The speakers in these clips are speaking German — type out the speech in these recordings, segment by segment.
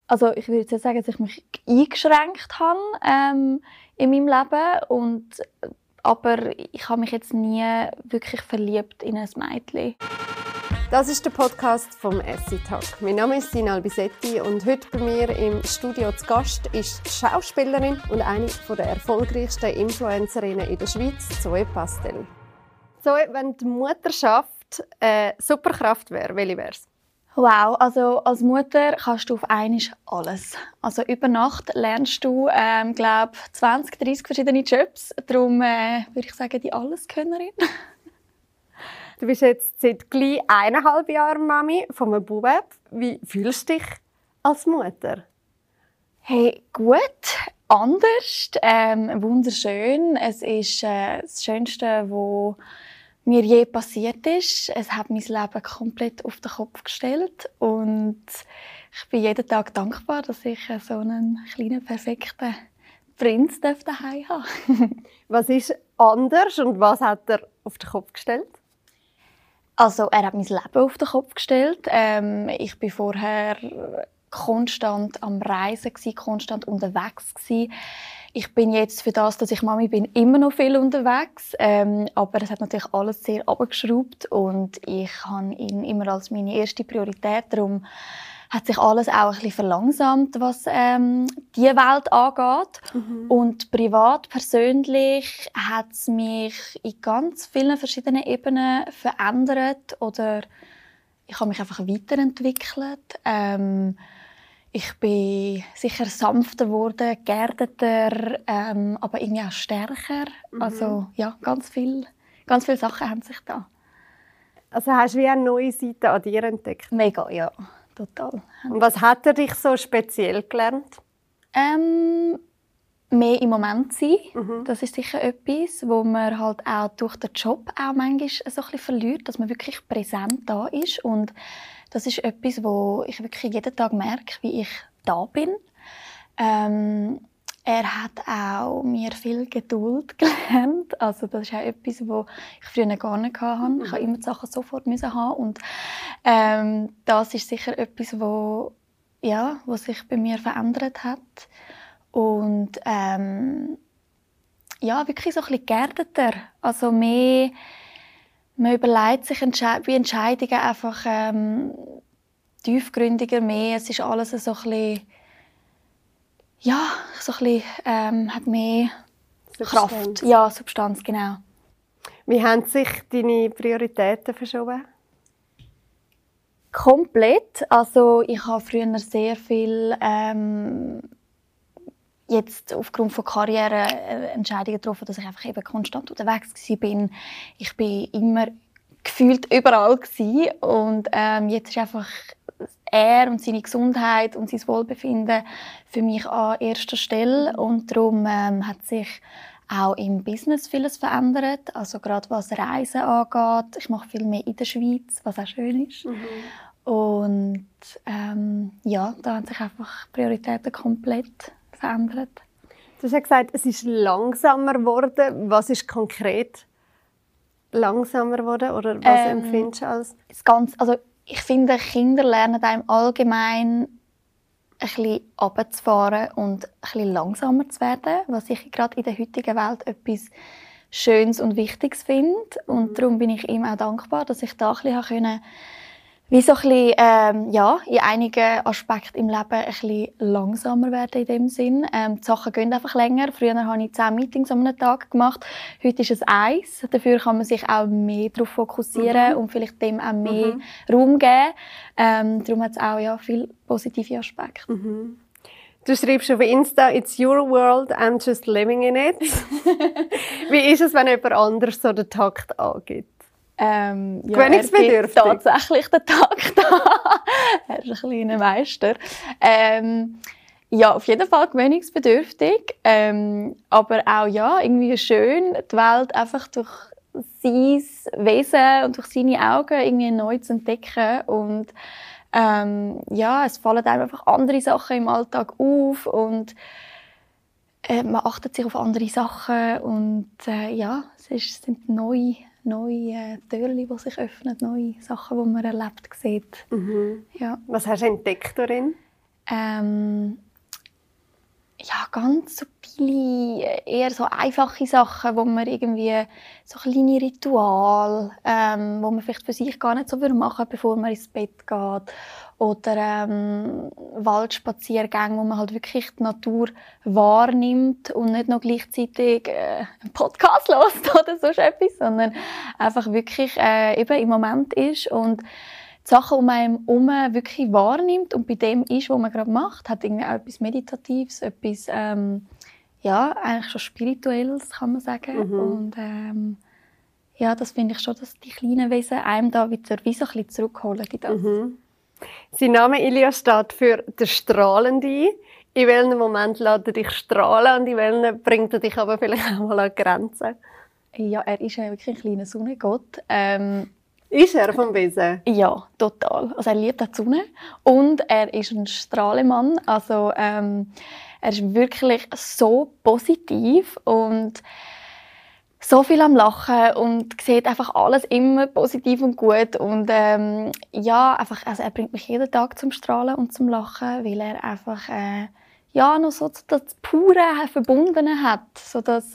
Also ich würde jetzt sagen, dass ich mich eingeschränkt habe in meinem Leben. Aber ich habe mich jetzt nie wirklich verliebt in ein Mädchen. Das ist der Podcast vom Essie Talk. Mein Name ist Sina Albisetti und heute bei mir im Studio zu Gast ist die Schauspielerin und eine der erfolgreichsten Influencerinnen in der Schweiz, Zoe Pastel. Zoe, wenn die Mutterschaft eine Superkraft wäre, welche wäre es? Wow, also als Mutter kannst du auf einmal alles. Also über Nacht lernst du, glaube 20, 30 verschiedene Jobs. Darum würde ich sagen, die Alleskönnerin. Du bist jetzt seit gleich 1,5 Jahren Mami von einem Bub. Wie fühlst du dich als Mutter? Hey, gut, anders, wunderschön. Es ist das Schönste, was mir je passiert ist. Es hat mein Leben komplett auf den Kopf gestellt und ich bin jeden Tag dankbar, dass ich so einen kleinen, perfekten Prinz daheim habe. Was ist anders und was hat er auf den Kopf gestellt? Also, er hat mein Leben auf den Kopf gestellt. Ich war vorher konstant am Reisen, konstant unterwegs. Ich bin jetzt für das, dass ich Mami bin, immer noch viel unterwegs. Aber es hat natürlich alles sehr abgeschraubt und ich habe ihn immer als meine erste Priorität. Darum hat sich alles auch ein bisschen verlangsamt, was die Welt angeht. Und privat, persönlich hat es mich in ganz vielen verschiedenen Ebenen verändert oder ich habe mich einfach weiterentwickelt. Ich bin sicher sanfter geworden, geerdeter, aber irgendwie auch stärker. Also ja, ganz viele Sachen haben sich da. Also hast du wie eine neue Seite an dir entdeckt? Mega, ja. Total. Und was hat er dich so speziell gelernt? Mehr im Moment sein. Das ist sicher etwas, wo man halt auch durch den Job auch manchmal so ein bisschen verliert, dass man wirklich präsent da ist. Und das ist etwas, wo ich wirklich jeden Tag merke, wie ich da bin. Er hat auch mir viel Geduld gelernt. Also das ist auch etwas, was ich früher gar nicht hatte. Ich musste immer die Sachen sofort haben. Und das ist sicher etwas, was sich bei mir verändert hat. Und wirklich so ein bisschen geerdeter. Also mehr, man überlegt sich wie Entscheidungen einfach tiefgründiger mehr. Es ist alles so ein bisschen hat mehr Substanz. Kraft. Ja, Substanz, genau. Wie haben sich deine Prioritäten verschoben? Komplett. Also ich habe früher sehr viel jetzt aufgrund von Karriere Entscheidungen getroffen, dass ich einfach eben konstant unterwegs war. Ich bin immer gefühlt überall gewesen. Und jetzt ist einfach er und seine Gesundheit und sein Wohlbefinden für mich an erster Stelle. Und darum hat sich auch im Business vieles verändert. Also gerade was Reisen angeht. Ich mache viel mehr in der Schweiz, was auch schön ist. Und da haben sich einfach Prioritäten komplett verändert. Du hast ja gesagt, es ist langsamer geworden. Was ist konkret langsamer geworden? Oder was empfindest du als? Ich finde, Kinder lernen einem allgemein ein bisschen runterzufahren und ein bisschen langsamer zu werden, was ich gerade in der heutigen Welt etwas Schönes und Wichtiges finde. Und darum bin ich ihm auch dankbar, dass ich da ein bisschen wie so ein bisschen, in einigen Aspekten im Leben ein bisschen langsamer werden in dem Sinn. Die Sachen gehen einfach länger. Früher habe ich 10 Meetings an einem Tag gemacht. Heute ist es 1. Dafür kann man sich auch mehr darauf fokussieren und vielleicht dem auch mehr Raum geben. Darum hat es auch viele positive Aspekte. Du schreibst auf Insta, «It's your world, I'm just living in it». Wie ist es, wenn jemand anders so den Takt angibt? Gewöhnungsbedürftig. Tatsächlich den Takt an. Er ist ein kleiner Meister. Auf jeden Fall gewöhnungsbedürftig. Aber auch irgendwie schön, die Welt einfach durch sein Wesen und durch seine Augen irgendwie neu zu entdecken. Und es fallen einem einfach andere Sachen im Alltag auf und man achtet sich auf andere Sachen und es sind neue Türen, die sich öffnen, neue Sachen, die man erlebt sieht. Ja. Was hast du entdeckt darin? Ja, ganz subtile, eher so einfache Sachen, wo man irgendwie so kleine Rituale, wo man vielleicht für sich gar nicht so machen würde, bevor man ins Bett geht. Oder Waldspaziergänge, wo man halt wirklich die Natur wahrnimmt und nicht noch gleichzeitig einen Podcast hört oder so etwas, sondern einfach wirklich eben im Moment ist und die Sachen um einen herum wirklich wahrnimmt und bei dem ist, was man gerade macht, hat irgendwie auch etwas Meditatives, etwas ja, eigentlich schon Spirituelles, kann man sagen. Und ja, das finde ich schon, dass die kleinen Wesen einem da wieder wie so ein bisschen zurückholen in das. Sein Name Ilia steht für «der Strahlende». In welchem Moment lässt er dich strahlen und in welchem bringt er dich aber vielleicht auch mal an Grenzen? Ja, er ist ja wirklich ein kleiner Sonnengott. Ist er vom Wesen? Ja, total. Also er liebt auch die Sonne und er ist ein Strahlemann. Also er ist wirklich so positiv und so viel am Lachen und sieht einfach alles immer positiv und gut. Und ja, einfach, also er bringt mich jeden Tag zum Strahlen und zum Lachen, weil er einfach ja, noch so das pure Verbundene hat, sodass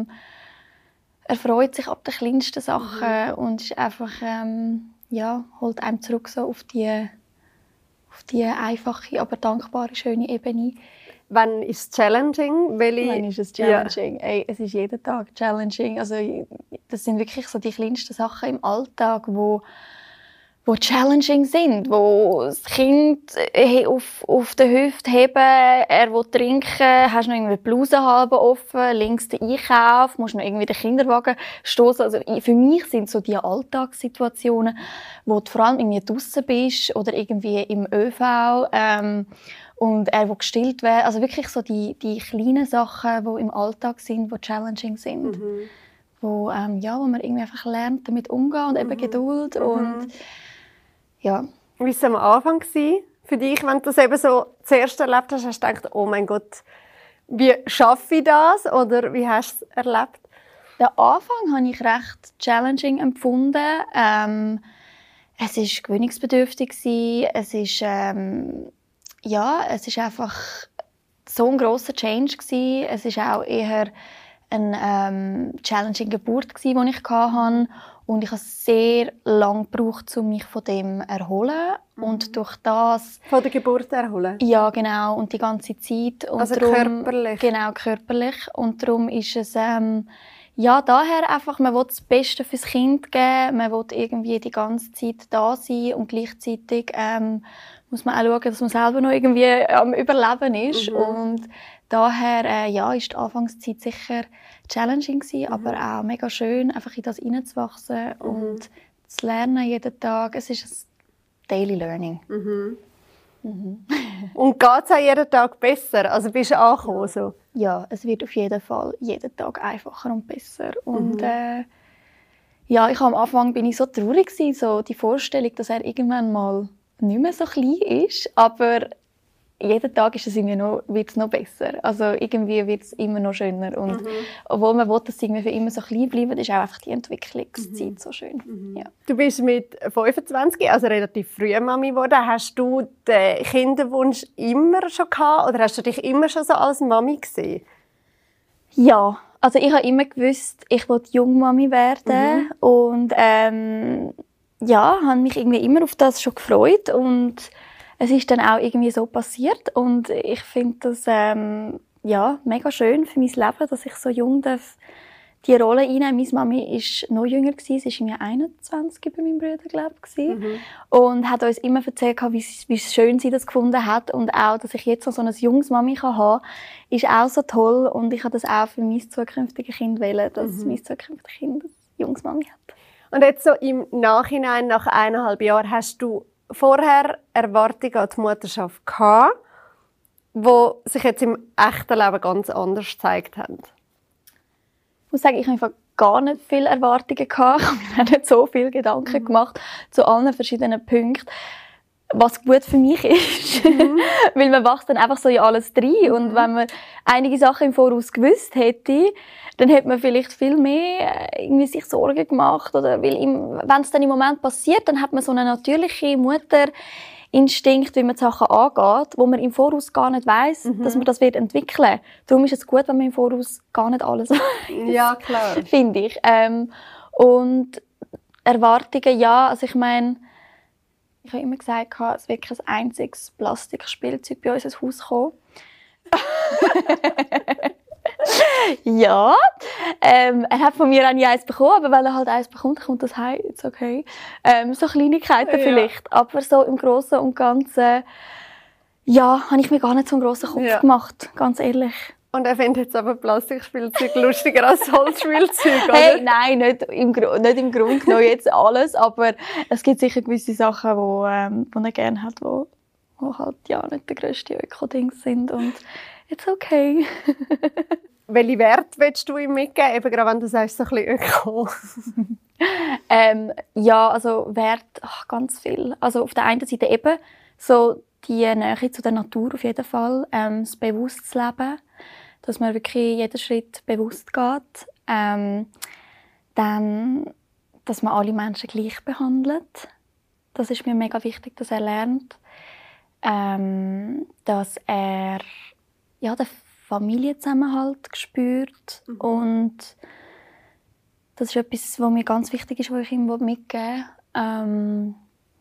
er freut sich ab den kleinsten Sachen und ist einfach, ja, holt einem zurück so auf die einfache, aber dankbare, schöne Ebene. Wann ist es challenging? Wann ist es challenging? Ja. Ey, es ist jeden Tag challenging. Also, das sind wirklich so die kleinsten Sachen im Alltag, wo challenging sind, wo das Kind auf der Hüfte heben, er will trinken, hast noch irgendwie die Bluse halb offen, links den Einkauf, musst noch irgendwie den Kinderwagen stoßen. Also für mich sind so die Alltagssituationen, wo du vor allem irgendwie draussen bist oder irgendwie im ÖV und er will gestillt werden. Also wirklich so die kleinen Sachen, die im Alltag sind, die challenging sind, wo ja, wo man irgendwie einfach lernt, damit umzugehen und eben Geduld und ja. Wie war es am Anfang für dich, wenn du das eben so zuerst erlebt hast? Hast du gedacht, oh mein Gott, wie schaffe ich das? Oder wie hast du es erlebt? Den Anfang habe ich recht challenging empfunden. Es war gewöhnungsbedürftig. Es ist, ja, es ist einfach so ein grosser Change gewesen. Es war auch eher eine challenging Geburt, die ich hatte. Und ich habe sehr lange gebraucht, um mich von dem zu erholen. Und durch das... Von der Geburt erholen? Ja, genau. Und die ganze Zeit. Und also darum, körperlich? Genau, körperlich. Und darum ist es... ja, daher einfach, man will das Beste fürs Kind geben. Man will irgendwie die ganze Zeit da sein. Und gleichzeitig muss man auch schauen, dass man selber noch irgendwie am Überleben ist. Und daher ja, ist die Anfangszeit sicher challenging gewesen, aber auch mega schön, einfach in das hineinzuwachsen und zu lernen jeden Tag. Es ist ein Daily Learning. Und geht es auch jeden Tag besser? Also bist du angekommen? So? Ja, es wird auf jeden Fall jeden Tag einfacher und besser. Und ja, am Anfang bin ich so traurig gewesen, so die Vorstellung, dass er irgendwann mal nicht mehr so klein ist, aber jeden Tag ist es wird es noch besser. Also irgendwie wird es immer noch schöner. Und obwohl man will, dass es irgendwie für immer so klein bleibt, ist auch einfach die Entwicklungszeit so schön. Ja. Du bist mit 25, also relativ früh Mami geworden. Hast du den Kinderwunsch immer schon gehabt oder hast du dich immer schon so als Mami gesehen? Ja, also ich habe immer gewusst, ich will Jungmami werden und ja, habe mich irgendwie immer auf das schon gefreut und es ist dann auch irgendwie so passiert und ich finde das ja, mega schön für mein Leben, dass ich so jung die Rolle einnehmen. Meine Mami war noch jünger, sie war irgendwie 21 bei meinem Bruder, glaube ich. Und hat uns immer erzählt, wie schön sie das gefunden hat und auch, dass ich jetzt noch so eine junges Mami haben kann, ist auch so toll und ich habe das auch für mein zukünftiges Kind wählen, dass mein zukünftiges Kind eine junges Mami hat. Und jetzt so im Nachhinein, nach 1,5 Jahren, hast du vorher Erwartungen an die Mutterschaft gehabt, die sich jetzt im echten Leben ganz anders gezeigt haben? Ich muss sagen, ich habe gar nicht viele Erwartungen gehabt. Ich habe mir auch nicht so viele Gedanken gemacht zu allen verschiedenen Punkten, was gut für mich ist. Weil man wächst dann einfach so in alles rein. Und wenn man einige Sachen im Voraus gewusst hätte, dann hätte man vielleicht viel mehr irgendwie sich Sorgen gemacht. Oder wenn es dann im Moment passiert, dann hat man so eine natürliche Instinkt, wie man die Sachen angeht, wo man im Voraus gar nicht weiss, dass man das wird entwickeln. Darum ist es gut, wenn man im Voraus gar nicht alles weiss. Ja, klar. Finde ich. Und Erwartungen, ja, also ich meine, ich habe immer gesagt, es wird kein einziges Plastikspielzeug bei uns ins Haus kommen. Ja, er hat von mir auch nie eins bekommen, aber weil er halt eins bekommt, kommt das heim, ist okay. So Kleinigkeiten vielleicht, aber so im Großen und Ganzen, ja, habe ich mir gar nicht so einen grossen Kopf gemacht, ganz ehrlich. Und er findet jetzt aber Plastikspielzeug lustiger als Holzspielzeug, oder? Hey, nein, nicht im Grunde genommen jetzt alles, aber es gibt sicher gewisse Sachen, wo er gerne hat, wo halt ja nicht der grösste Öko-Ding sind und it's okay. Welche Werte willst du ihm mitgeben, eben gerade wenn du sagst, so ein bisschen Öko? Ja, also Wert, ganz viel. Also auf der einen Seite eben so die Nähe zu der Natur auf jeden Fall, das bewusstes Leben, dass man wirklich jeden Schritt bewusst geht. Dann, dass man alle Menschen gleich behandelt. Das ist mir mega wichtig, dass er lernt. Dass er den Familienzusammenhalt spürt. Und das ist etwas, was mir ganz wichtig ist, was ich ihm mitgeben will.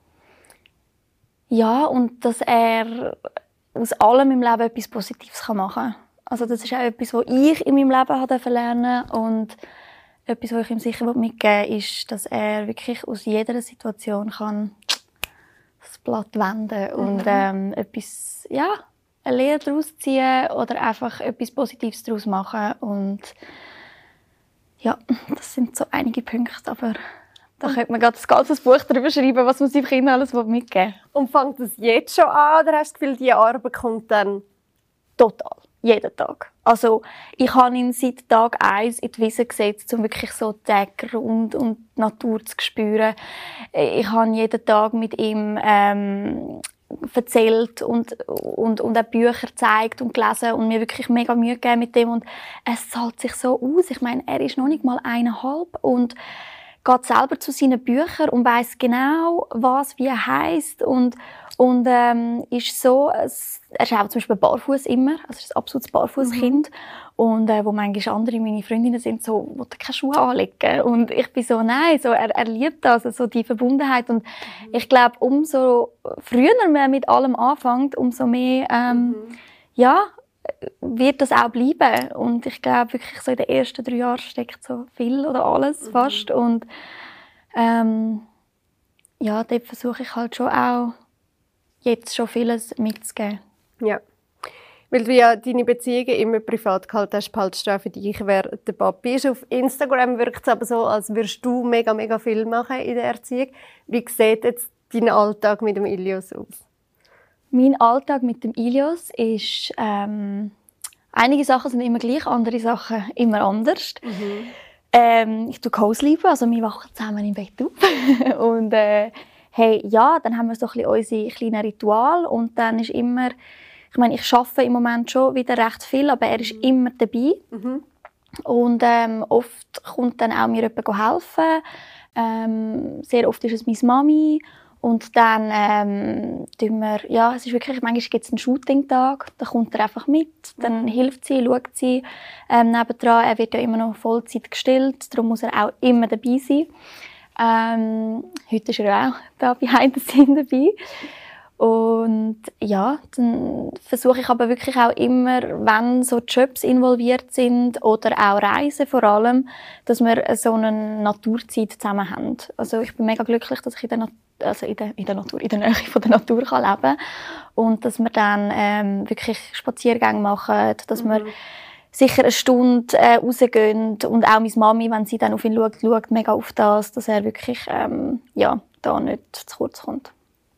Ja, und dass er aus allem im Leben etwas Positives machen kann. Also das ist auch etwas, was ich in meinem Leben lernen durfte. Und etwas, was ich ihm sicher mitgeben will, ist, dass er wirklich aus jeder Situation kann das Blatt wenden und etwas, eine Lehre daraus ziehen oder einfach etwas Positives daraus machen. Und ja, das sind so einige Punkte, aber da könnte man gerade ein ganzes Buch darüber schreiben, was man seinem Kind alles mitgeben will. Und fängt das jetzt schon an, oder hast du das Gefühl, diese Arbeit kommt dann? Total. Jeden Tag. Also ich habe ihn seit Tag 1 in die Wiese gesetzt, um wirklich so den Grund und die Natur zu spüren. Ich habe jeden Tag mit ihm erzählt und auch Bücher gezeigt und gelesen und mir wirklich mega Mühe gegeben mit dem. Und es zahlt sich so aus. Ich meine, er ist noch nicht mal 1,5 und geht selber zu seinen Büchern und weiss genau, was wie heisst und ist so, er ist auch zum Beispiel barfuß immer, also ist ein absolutes Barfußkind und wo manchmal andere meine Freundinnen sind so, will keine Schuhe anlegen und ich bin so, nein, so er liebt das, also die Verbundenheit und ich glaube, umso früher man mit allem anfängt, umso mehr wird das auch bleiben und ich glaube wirklich so in den ersten 3 Jahren steckt so viel oder alles fast und dort versuche ich halt schon auch jetzt schon vieles mitzugeben. Ja. Weil du ja deine Beziehungen immer privat gehalten hast, behaltest du auch für dich, wer der Papi ist. Auf Instagram wirkt es aber so, als würdest du mega, mega viel machen in der Erziehung. Wie sieht jetzt dein Alltag mit dem Ilios aus? Mein Alltag mit dem Ilios ist, einige Sachen sind immer gleich, andere Sachen immer anders. Ich tue Co-Sleepen, also wir wachen zusammen im Bett auf. Und dann haben wir so ein bisschen unsere kleinen Rituale und dann ist immer, ich meine, ich arbeite im Moment schon wieder recht viel, aber er ist immer dabei. Und oft kommt dann auch mir jemand helfen. Sehr oft ist es meine Mami. Und dann tun wir, es ist wirklich, manchmal gibt es einen Shooting-Tag, da kommt er einfach mit, dann hilft sie, schaut sie nebendran. Er wird ja immer noch Vollzeit gestillt, darum muss er auch immer dabei sein. Heute ist er auch da behind the scene dabei. Und ja, dann versuche ich aber wirklich auch immer, wenn so Jobs involviert sind oder auch Reisen vor allem, dass wir so eine Naturzeit zusammen haben. Also ich bin mega glücklich, dass ich in der Nähe von der Natur kann leben und dass wir dann wirklich Spaziergänge machen, dass wir sicher eine Stunde rausgehen und auch meine Mami, wenn sie dann auf ihn schaut mega auf das, dass er wirklich da nicht zu kurz kommt.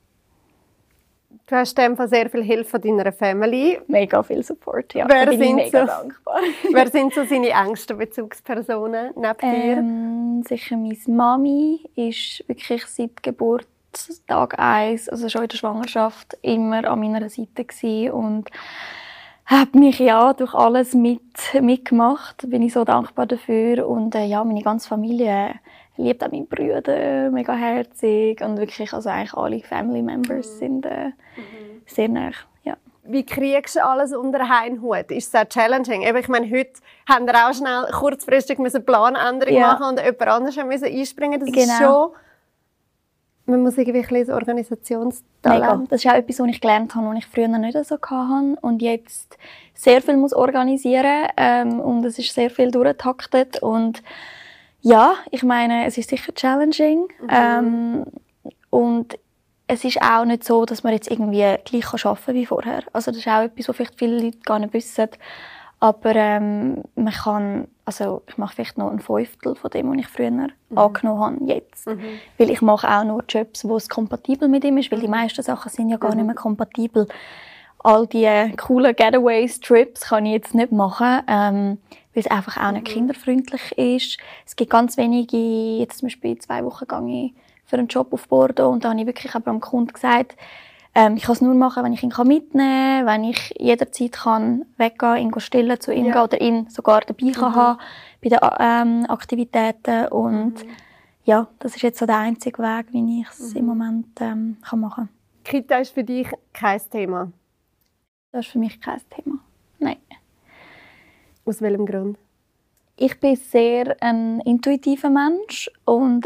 Du hast in dem Fall sehr viel Hilfe von deiner Family. Mega viel Support, ja. Wer bin ich mega dankbar. Wer sind so seine engsten Bezugspersonen neben dir? Sicher meine Mami ist wirklich seit Geburt Tag 1, also schon in der Schwangerschaft, immer an meiner Seite gewesen und hat mich durch alles mitgemacht. Bin ich so dankbar dafür. Und meine ganze Familie, liebt auch meine Brüder, mega herzig und wirklich, also eigentlich alle Family Members sind sehr nah, ja. Wie kriegst du alles unter einen Hut? Ist es sehr challenging? Ich meine, heute haben wir auch schnell kurzfristig eine Planänderung machen und jemand anderes müssen einspringen. Das ist schon... Man muss irgendwie ein bisschen Organisationstalent. Mega. Das ist auch etwas, was ich gelernt habe, was ich früher nicht so hatte und jetzt sehr viel muss organisieren und es ist sehr viel durchgetaktet und ja, ich meine, es ist sicher challenging und es ist auch nicht so, dass man jetzt irgendwie gleich arbeiten kann wie vorher. Also das ist auch etwas, was vielleicht viele Leute gar nicht wissen. Aber man kann, also ich mache vielleicht noch ein Fünftel von dem, was ich früher angenommen habe, jetzt. Weil ich mache auch nur Jobs, wo es kompatibel mit ihm ist, weil die meisten Sachen sind ja gar nicht mehr kompatibel. All die coolen Getaways, Trips kann ich jetzt nicht machen, weil es einfach auch nicht kinderfreundlich ist. Es gibt ganz wenige, jetzt zum Beispiel 2 Wochen gehe ich für einen Job auf Bordeaux und da habe ich wirklich aber am Kunden gesagt, ich kann es nur machen, wenn ich ihn mitnehmen kann, wenn ich jederzeit kann weggehen, ihn stillen zu ihm gehen oder ihn sogar dabei kann haben bei den Aktivitäten. Und ja, das ist jetzt so der einzige Weg, wie ich es im Moment kann machen kann. Kita ist für dich kein Thema? Das ist für mich kein Thema. Nein. Aus welchem Grund? Ich bin sehr ein intuitiver Mensch und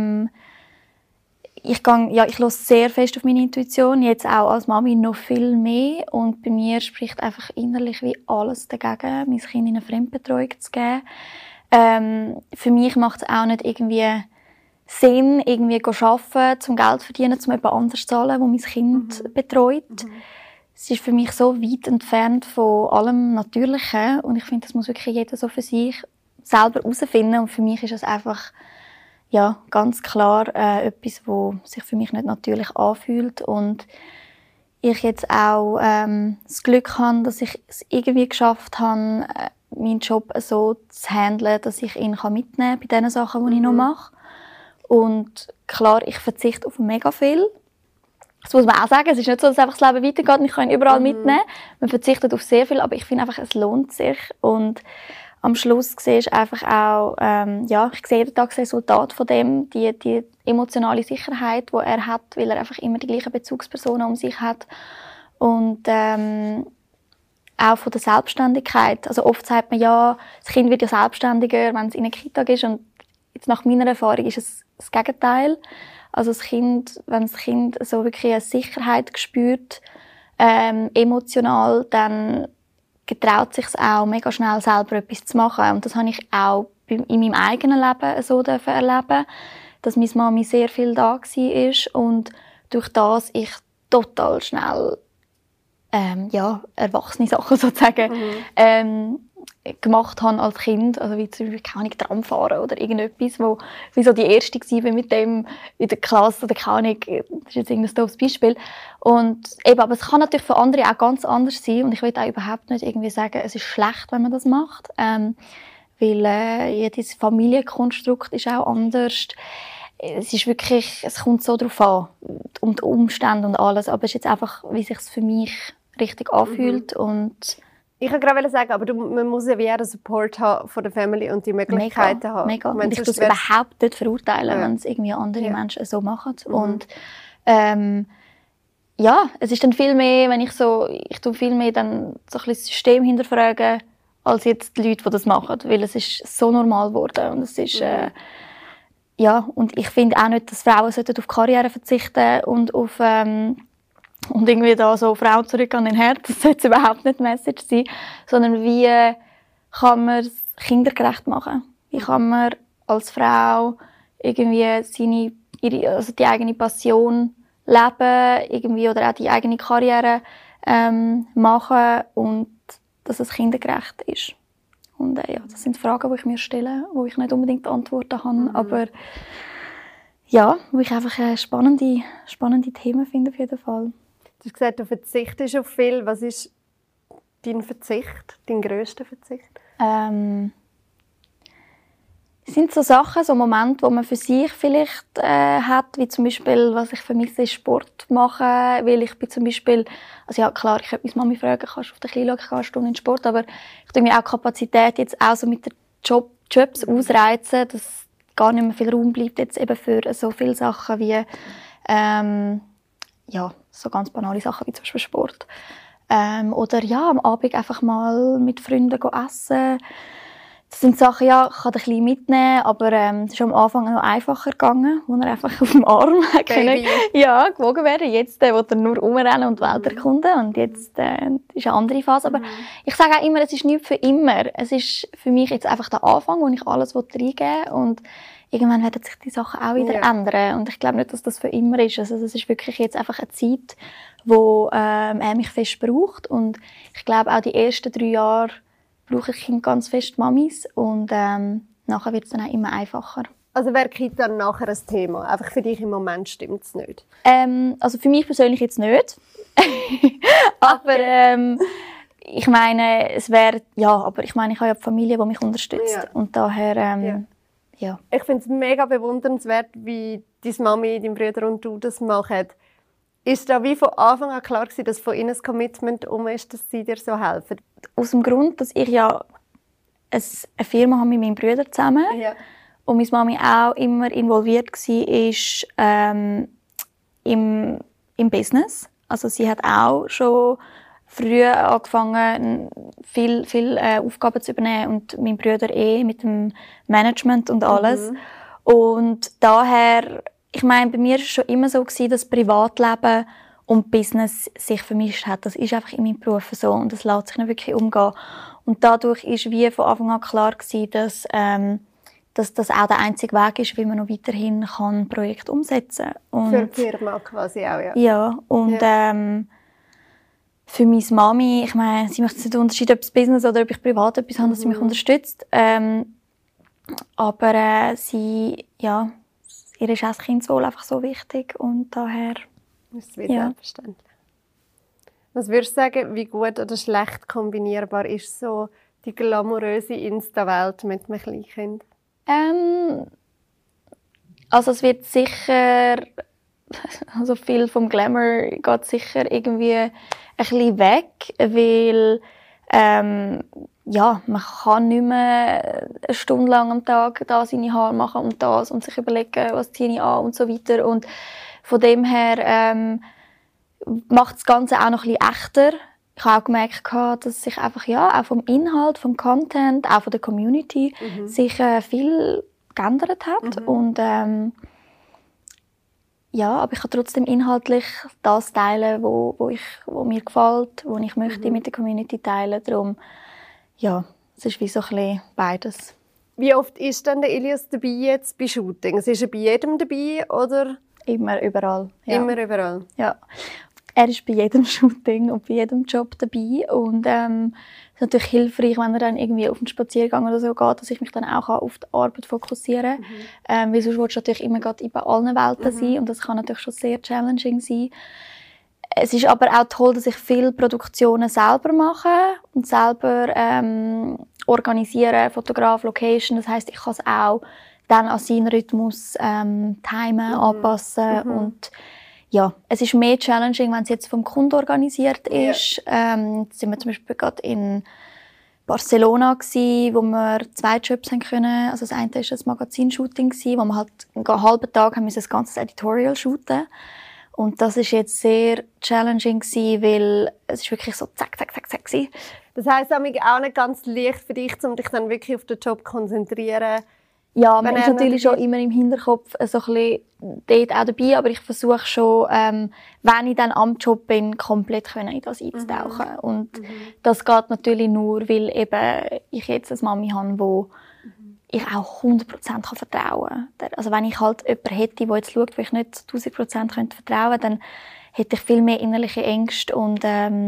ich höre sehr fest auf meine Intuition, jetzt auch als Mami noch viel mehr. Und bei mir spricht einfach innerlich wie alles dagegen, mein Kind in eine Fremdbetreuung zu geben. Für mich macht es auch nicht irgendwie Sinn, irgendwie zu arbeiten, um Geld zu verdienen, um jemand anderes zu zahlen, der mein Kind betreut. Es ist für mich so weit entfernt von allem Natürlichen. Und ich finde, das muss wirklich jeder so für sich selber herausfinden. Und für mich ist es einfach ganz klar etwas, was sich für mich nicht natürlich anfühlt. Und ich jetzt auch das Glück habe, dass ich es irgendwie geschafft habe, meinen Job so zu handeln, dass ich ihn mitnehmen kann bei den Sachen, die ich noch mache. Und klar, ich verzichte auf mega viel. Das muss man auch sagen. Es ist nicht so, dass einfach das Leben weitergeht und ich kann ihn überall mitnehmen. Man verzichtet auf sehr viel, aber ich finde einfach, es lohnt sich. Und am Schluss siehst du einfach auch, ich sehe jeden Tag das Resultat von dem, die emotionale Sicherheit, die er hat, weil er einfach immer die gleichen Bezugspersonen um sich hat. Und auch von der Selbstständigkeit. Also oft sagt man, ja, das Kind wird ja selbstständiger, wenn es in einer Kita ist. Und jetzt nach meiner Erfahrung ist es das Gegenteil. Also wenn das Kind so wirklich eine Sicherheit spürt, emotional, dann getraut sich auch mega schnell selber etwas zu machen. Und das habe ich auch in meinem eigenen Leben so erleben, dass meine Mami sehr viel da war und durch das ich total schnell erwachsene Sachen sozusagen gemacht habe als Kind, also wie zum Beispiel keine Ahnung, Tramfahren oder irgendetwas, wo wie so die erste war mit dem in der Klasse oder keine Ahnung, das ist jetzt irgendein doofes Beispiel. Und eben, aber es kann natürlich für andere auch ganz anders sein und ich will auch überhaupt nicht irgendwie sagen, es ist schlecht, wenn man das macht, weil jedes Familienkonstrukt ist auch anders. Es ist wirklich, es kommt so drauf an, um die Umstände und alles, aber es ist jetzt einfach, wie sich es für mich richtig anfühlt und ich wollte gerade sagen, aber man muss ja wie auch den Support haben von der Family und die Möglichkeiten haben. Mega. Und ich tue es überhaupt nicht verurteilen, wenn es irgendwie andere Menschen so machen. Und es ist dann viel mehr, wenn ich tue viel mehr dann so ein bisschen das System hinterfragen, als jetzt die Leute, die das machen, weil es ist so normal geworden und es ist und ich finde auch nicht, dass Frauen auf Karriere verzichten und auf und irgendwie da so Frauen zurück an den Herd, das sollte überhaupt nicht die Message sein, sondern wie kann man es kindergerecht machen? Wie kann man als Frau irgendwie die eigene Passion leben irgendwie, oder auch die eigene Karriere machen und dass es kindergerecht ist? Und das sind Fragen, die ich mir stelle, wo ich nicht unbedingt Antworten habe, aber wo ich einfach spannende Themen finde auf jeden Fall. Du hast gesagt, du verzichtest auf viel. Was ist dein Verzicht, dein grösster Verzicht? Es sind so Sachen, so Momente, wo man für sich vielleicht hat, wie zum Beispiel, was ich vermisse, ist Sport machen, weil ich bin zum Beispiel, also ja klar, ich könnte meine Mami fragen, kannst du auf den Kleinen schauen, ich gehe eine Stunde in den Sport, aber ich tue mir auch Kapazität jetzt auch so mit den Jobs ausreizen, dass gar nicht mehr viel Raum bleibt jetzt eben für so viele Sachen wie so ganz banale Sachen wie zum Beispiel Sport. Oder am Abend einfach mal mit Freunden essen. Das sind Sachen, ich kann ein bisschen mitnehmen, aber es ist am Anfang noch einfacher gegangen, wo er einfach auf dem Arm gewogen werden. Jetzt will er nur rumrennen und die Welt erkunden. Und jetzt ist eine andere Phase. Aber ich sage auch immer, es ist nicht für immer. Es ist für mich jetzt einfach der Anfang, wo ich alles reingeben will. Und irgendwann werden sich die Sachen auch wieder ändern. Und ich glaube nicht, dass das für immer ist. Also es ist wirklich jetzt einfach eine Zeit, wo er mich fest braucht. Und ich glaube, auch die ersten 3 Jahre brauche ich ganz fest Mamis. Und nachher wird es dann auch immer einfacher. Also wäre Kita dann nachher ein Thema? Einfach für dich im Moment stimmt es nicht? Also für mich persönlich jetzt nicht. Aber ich meine, es wäre, aber ich meine, ich habe ja eine Familie, die mich unterstützt. Ja. Und daher, Ich finde es mega bewundernswert, wie deine Mami, dein Bruder und du das machen. Ist da wie von Anfang an klar gewesen, dass von ihnen das Commitment ist, dass sie dir so helfen? Aus dem Grund, dass ich ja eine Firma habe mit meinem Bruder zusammen und meine Mami auch immer involviert war im Business. Also sie hat auch schon früh angefangen, viel Aufgaben zu übernehmen und mein Bruder mit dem Management und alles. Und daher, ich meine, bei mir war es schon immer so gewesen, dass Privatleben und Business sich vermischt hat. Das ist einfach in meinem Beruf so und das lässt sich nicht wirklich umgehen. Und dadurch war wie von Anfang an klar gewesen, dass das auch der einzige Weg ist, wie man noch weiterhin ein Projekt umsetzen kann. Für die Firma quasi auch, ja. Ja, und für meine Mami, ich meine, sie möchte nicht unterscheiden, ob es Business oder ob ich privat etwas habe, dass sie mich unterstützt. Aber ihr ist auch das Kindeswohl einfach so wichtig und daher... Das ist wieder selbstverständlich. Was würdest du sagen, wie gut oder schlecht kombinierbar ist so die glamouröse Insta-Welt mit einem Kleinkind? Also es wird sicher... Also viel vom Glamour geht sicher irgendwie ein bisschen weg, weil man kann nicht mehr eine Stunde lang am Tag da seine Haare machen und das und sich überlegen, was ziehe ich an und so weiter. Und von dem her macht das Ganze auch noch ein bisschen echter. Ich habe auch gemerkt, dass sich einfach auch vom Inhalt, vom Content, auch von der Community sich viel geändert hat. Und aber ich kann trotzdem inhaltlich das teilen, wo mir gefällt, wo ich möchte mit der Community teilen. Darum, es ist wie so ein bisschen beides. Wie oft ist denn der Ilias dabei jetzt bei Shootings? Ist er bei jedem dabei, oder? Immer, überall. Ja. Immer, überall? Ja. Er ist bei jedem Shooting und bei jedem Job dabei. Und es ist natürlich hilfreich, wenn er dann irgendwie auf einen Spaziergang oder so geht, dass ich mich dann auch auf die Arbeit fokussieren kann. Weil sonst willst du natürlich immer gerade bei allen Welten sein. Und das kann natürlich schon sehr challenging sein. Es ist aber auch toll, dass ich viele Produktionen selber mache und selber organisiere, Fotograf, Location. Das heisst, ich kann es auch dann an seinen Rhythmus timen, anpassen. Und es ist mehr challenging, wenn es jetzt vom Kunden organisiert ist. Jetzt sind wir zum Beispiel gerade in Barcelona gsi, wo wir 2 Jobs haben können. Also das eine war ein Magazinshooting, wo wir halt einen halben Tag haben müssen das ganze Editorial shooten. Und das ist jetzt sehr challenging gsi, weil es ist wirklich so zack, zack, zack, zack gsi. Das heisst, auch nicht ganz leicht für dich, um dich dann wirklich auf den Job zu konzentrieren. Ja, man ist natürlich schon immer im Hinterkopf so ein bisschen dort auch dabei, aber ich versuche schon, wenn ich dann am Job bin, komplett in das einzutauchen. Und das geht natürlich nur, weil eben ich jetzt eine Mami habe, wo ich auch 100% vertrauen kann. Also wenn ich halt jemanden hätte, der jetzt schaut, wo ich nicht 1000% vertrauen könnte, dann hätte ich viel mehr innerliche Ängste und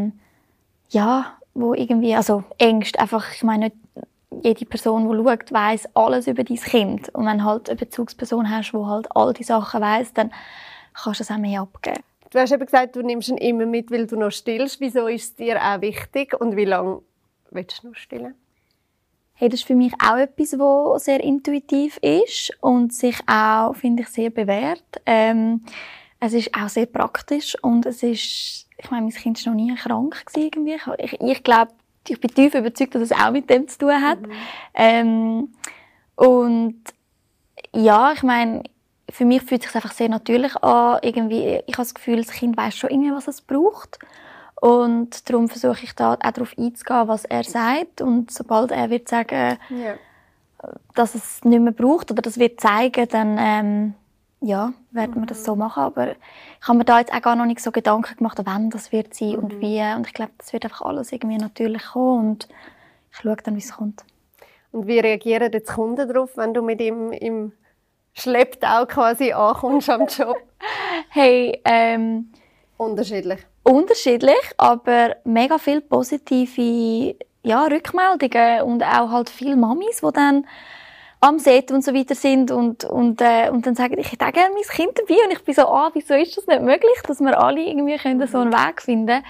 wo irgendwie, also Ängste, einfach, ich meine nicht, jede Person, die schaut, weiss alles über dein Kind. Und wenn du halt eine Bezugsperson hast, die halt all die Sachen weiss, dann kannst du es auch mehr abgeben. Du hast eben gesagt, du nimmst ihn immer mit, weil du noch stillst. Wieso ist es dir auch wichtig und wie lange willst du noch stillen? Hey, das ist für mich auch etwas, was sehr intuitiv ist und sich auch, finde ich, sehr bewährt. Es ist auch sehr praktisch und es ist, ich meine, mein Kind war noch nie krank irgendwie. Ich glaube, ich bin tief überzeugt, dass es auch mit dem zu tun hat. Und Ja, ich meine, für mich fühlt es sich einfach sehr natürlich an. Irgendwie, ich habe das Gefühl, das Kind weiss schon irgendwie, was es braucht. Und darum versuche ich da auch darauf einzugehen, was er sagt. Und sobald er wird sagen, dass es nicht mehr braucht oder das wird zeigen, dann werden wir das so machen. Aber ich habe mir da jetzt auch gar noch nicht so Gedanken gemacht, wann das wird sein und wie. Und ich glaube, das wird einfach alles irgendwie natürlich kommen. Und ich schaue dann, wie es kommt. Und wie reagieren jetzt Kunden darauf, wenn du mit ihm im Schlepptau quasi ankommst am Job? Hey, Unterschiedlich, aber mega viele positive Rückmeldungen und auch halt viele Mamis, die dann am Set und so weiter sind und dann sagen, ich hätte auch gerne mein Kind dabei und ich bin so, wieso ist das nicht möglich, dass wir alle irgendwie können so einen Weg finden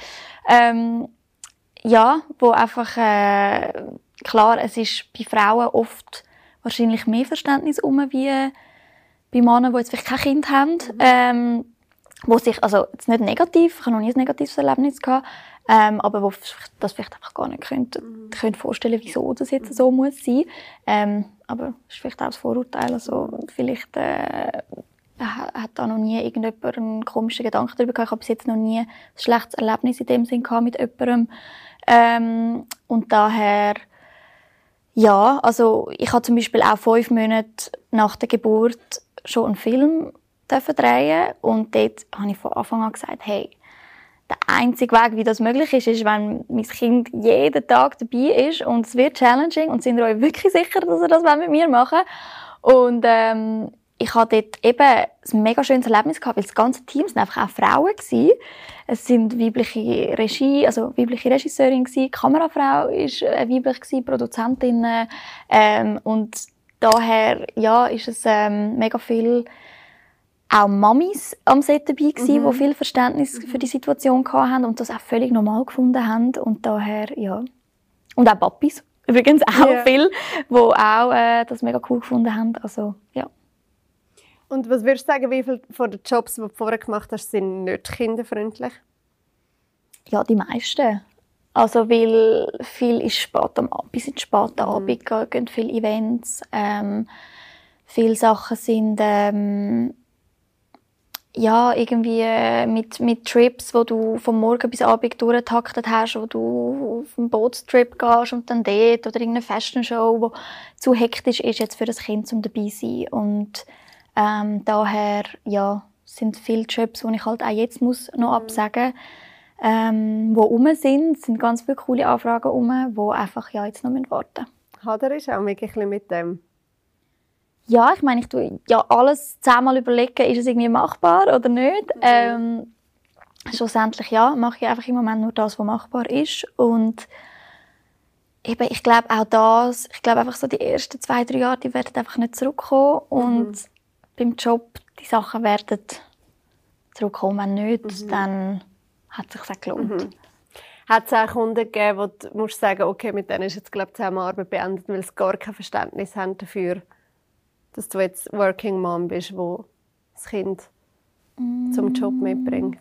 wo einfach klar, es ist bei Frauen oft wahrscheinlich mehr Verständnis wie bei Männern, die jetzt vielleicht kein Kind haben, wo sich, also jetzt nicht negativ, ich habe noch nie ein negatives Erlebnis gehabt, aber wo das vielleicht einfach gar nicht können vorstellen, wieso das jetzt so muss sein. Aber das ist vielleicht auch das Vorurteil, also vielleicht hat da noch nie irgendjemand einen komischen Gedanken darüber gehabt. Ich habe bis jetzt noch nie ein schlechtes Erlebnis in dem Sinn gehabt mit jemandem. Und daher, ja, also ich habe zum Beispiel auch 5 Monate nach der Geburt schon einen Film drehen und dort habe ich von Anfang an gesagt, hey, der einzige Weg, wie das möglich ist, wenn mein Kind jeden Tag dabei ist und es wird challenging und sind ihr euch wirklich sicher, dass ihr das mit mir machen wollt? Und ich hatte dort eben ein mega schönes Erlebnis gehabt, weil das ganze Team sind einfach auch Frauen gewesen. Es sind weibliche Regisseurin gewesen, die Kamerafrau ist weiblich gewesen, Produzentinnen, und daher, ja, ist es mega viel auch Mamis am Set dabei gewesen, die viel Verständnis für die Situation hatten und das auch völlig normal gefunden haben. Und daher, ja. Und auch Papis. Übrigens auch viele, die auch das mega cool gefunden haben. Also, ja. Und was würdest du sagen, wie viele von den Jobs, die du vorher gemacht hast, sind nicht kinderfreundlich? Ja, die meisten. Also, weil viel ist spät am Abend, bis in den späten Abend gehen viele Events. Viele Sachen sind irgendwie mit Trips, wo du vom Morgen bis Abend durchgetaktet hast, wo du auf einen Bootstrip gehst und dann dort, oder irgendeine Fashion-Show, die zu hektisch ist jetzt für das Kind, um dabei zu sein. Und daher, ja, sind viele Jobs, die ich halt auch jetzt noch absagen muss, die rum sind. Es sind ganz viele coole Anfragen rum, die einfach jetzt noch warten müssen. Haderst du auch wirklich mit dem? Ja, ich meine, ich tue ja alles 10-mal überlegen, ist es irgendwie machbar oder nicht. Schlussendlich mache ich einfach im Moment nur das, was machbar ist. Und eben, ich glaube einfach so die ersten 2-3 Jahre, die werden einfach nicht zurückkommen. Und beim Job, die Sachen werden zurückkommen. Wenn nicht, dann hat es sich gelohnt. Hat es auch Kunden gegeben, wo du musst sagen, okay, mit denen ist jetzt, glaube ich, die Zusammenarbeit beendet, weil sie gar kein Verständnis haben dafür, dass du jetzt Working Mom bist, wo das Kind zum Job mitbringt?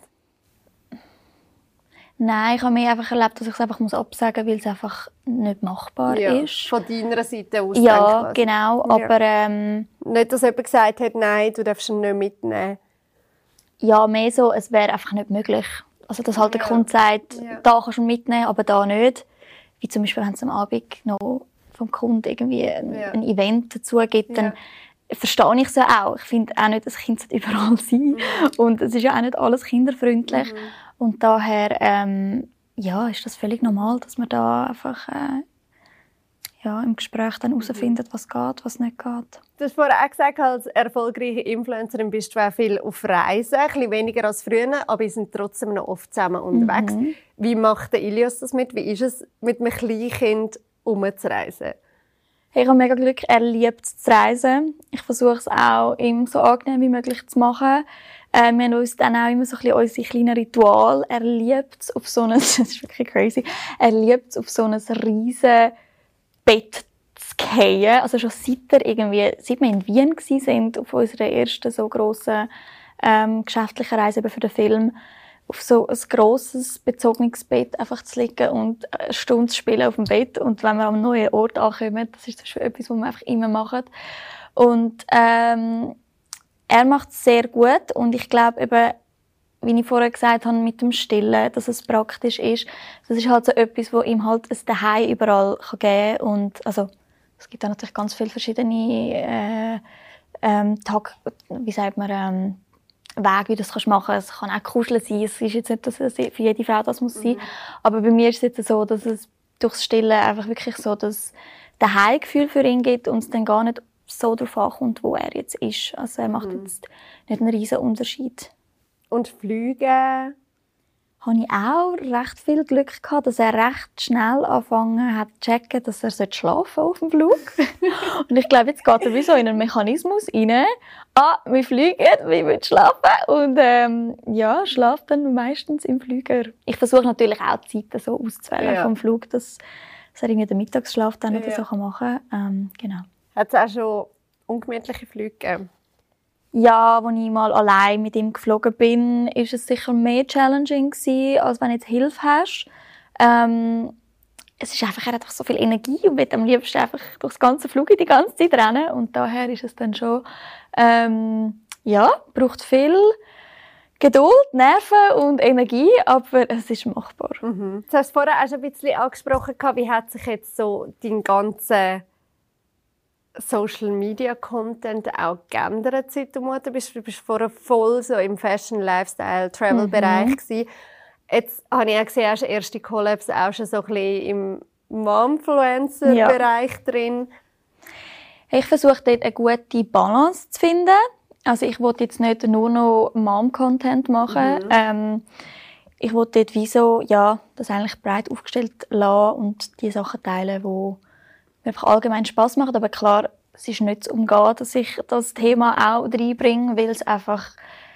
Nein, ich habe mir einfach erlebt, dass ich es einfach absagen muss, weil es einfach nicht machbar ist. Von deiner Seite aus. Ja, genau. Aber nicht, dass jemand gesagt hat, nein, du darfst ihn nicht mitnehmen. Ja, mehr so, es wäre einfach nicht möglich. Also, dass halt der Kunde sagt, da kannst du ihn mitnehmen, aber da nicht. Wie zum Beispiel, wenn es am Abend noch vom Kunden irgendwie ein Event dazu gibt, dann verstehe ich es ja auch. Ich finde auch nicht, dass Kinder überall sein. Und es ist ja auch nicht alles kinderfreundlich. Und daher ist das völlig normal, dass man da einfach im Gespräch dann herausfindet, was geht, was nicht geht. Du hast vorher auch gesagt, als erfolgreiche Influencerin bist du auch viel auf Reisen, ein bisschen weniger als früher, aber wir sind trotzdem noch oft zusammen unterwegs. Wie macht der Ilias das mit? Wie ist es, mit einem Kleinkind umzureisen? Ich habe mega Glück, er liebt es zu reisen. Ich versuche es auch, ihm so angenehm wie möglich zu machen. Wir haben uns dann auch immer so ein bisschen unsere kleinen Ritual. Er liebt es auf so ein, das ist wirklich crazy, er liebt es auf so ein riesen Bett zu fallen. Also schon seit wir in Wien waren, auf unserer ersten so grossen geschäftlichen Reise für den Film, auf so ein grosses, bezogenes Bett einfach zu liegen und eine Stunde zu spielen auf dem Bett. Und wenn wir am neuen Ort ankommen, das ist etwas, was wir einfach immer machen. Und er macht es sehr gut und ich glaube eben, wie ich vorher gesagt habe, mit dem Stillen, dass es praktisch ist. Das ist halt so etwas, wo ihm halt ein Zuhause überall geben kann. Und also, es gibt da natürlich ganz viele verschiedene wie sagt man, Wege, wie du das machen kannst. Es kann auch kuscheln sein. Es ist jetzt nicht, dass es für jede Frau das muss sein. Aber bei mir ist es jetzt so, dass es durchs Stillen einfach wirklich so das Zuhause-Gefühl für ihn gibt und es dann gar nicht so darauf ankommt, wo er jetzt ist. Also er macht jetzt nicht einen riesen Unterschied. Und Flüge? Habe ich auch recht viel Glück gehabt, dass er recht schnell angefangen hat zu checken, dass er schlafen auf dem Flug. Und ich glaube, jetzt geht er wie so in einen Mechanismus rein. Wir fliegen, wir wollen schlafen. Und schlaft dann meistens im Flüger. Ich versuche natürlich auch die Zeiten so auszuwählen vom Flug, dass er irgendwie den Mittagsschlaf dann oder so machen kann. Genau. Hat es auch schon ungemütliche Flüge gegeben? Ja, als ich mal allein mit ihm geflogen bin, war es sicher mehr challenging gewesen, als wenn du jetzt Hilfe hast. Es ist einfach, er hat einfach so viel Energie und will am liebsten einfach durchs ganze Flug die ganze Zeit rennen. Und daher ist es dann schon, braucht viel Geduld, Nerven und Energie, aber es ist machbar. Du hast vorher auch schon ein bisschen angesprochen, wie hat sich jetzt so dein ganzer Social-Media-Content auch geändert, seit du Mutter bist? Du bist vorher voll so im Fashion-, Lifestyle-, Travel-Bereich gewesen. Jetzt habe ich auch gesehen, hast du erste Collabs auch schon so ein bisschen im Momfluencer-Bereich drin. Ich versuche dort eine gute Balance zu finden. Also ich will jetzt nicht nur noch Mom-Content machen. Ich will dort das eigentlich breit aufgestellt lassen und die Sachen teilen, die mir einfach allgemein Spass machen. Aber klar, es ist nicht zu umgehen, dass ich das Thema auch reinbringe, weil es einfach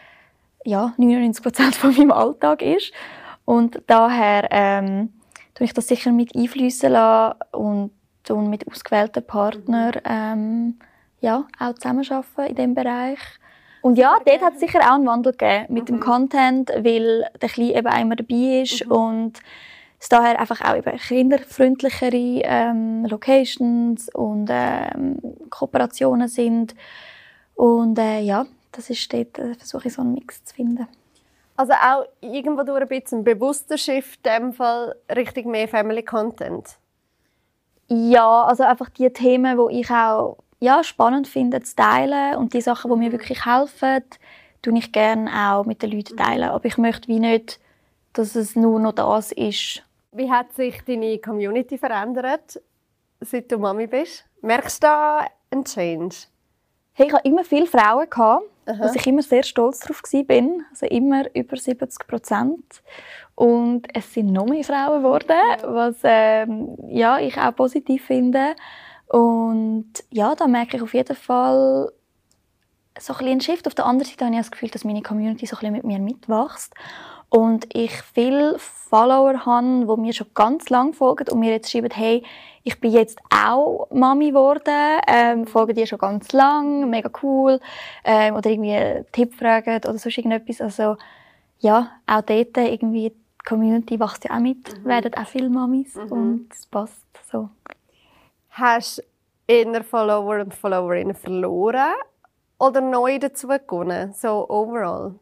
99% von meinem Alltag ist. Und daher tue ich das sicher mit einfließen lassen und mit ausgewählten Partnern auch zusammenarbeiten in diesem Bereich. Und ja, dort hat es sicher auch einen Wandel gegeben mit dem Content, weil der Kleine eben immer dabei ist und es daher einfach auch eben kinderfreundlichere Locations und Kooperationen sind. Und das ist dort, versuche ich so einen Mix zu finden. Also auch irgendwo durch ein bisschen ein bewusster Shift, in dem Fall Richtung mehr Family Content? Ja, also einfach die Themen, die ich auch spannend finde, zu teilen und die Sachen, die mir wirklich helfen, tue ich gerne auch mit den Leuten teilen. Aber ich möchte wie nicht, dass es nur noch das ist. Wie hat sich deine Community verändert, seit du Mami bist? Merkst du da einen Change? Hey, ich hatte immer viele Frauen, dass ich immer sehr stolz darauf war. Also immer über 70%. Und es sind noch mehr Frauen geworden, was ich auch positiv finde. Und ja, da merke ich auf jeden Fall so ein bisschen einen Shift. Auf der anderen Seite habe ich das Gefühl, dass meine Community so ein bisschen mit mir mitwächst. Und ich viele Follower habe, die mir schon ganz lange folgen und mir jetzt schreiben, hey, ich bin jetzt auch Mami geworden, folge dir schon ganz lang, mega cool, oder irgendwie einen Tipp fragen oder sonst irgendetwas. Also ja, auch dort irgendwie die Community wächst ja auch mit, werden auch viele Mamis und es passt so. Hast du eher Follower und Followerinnen verloren oder neu dazu gewonnen, so overall?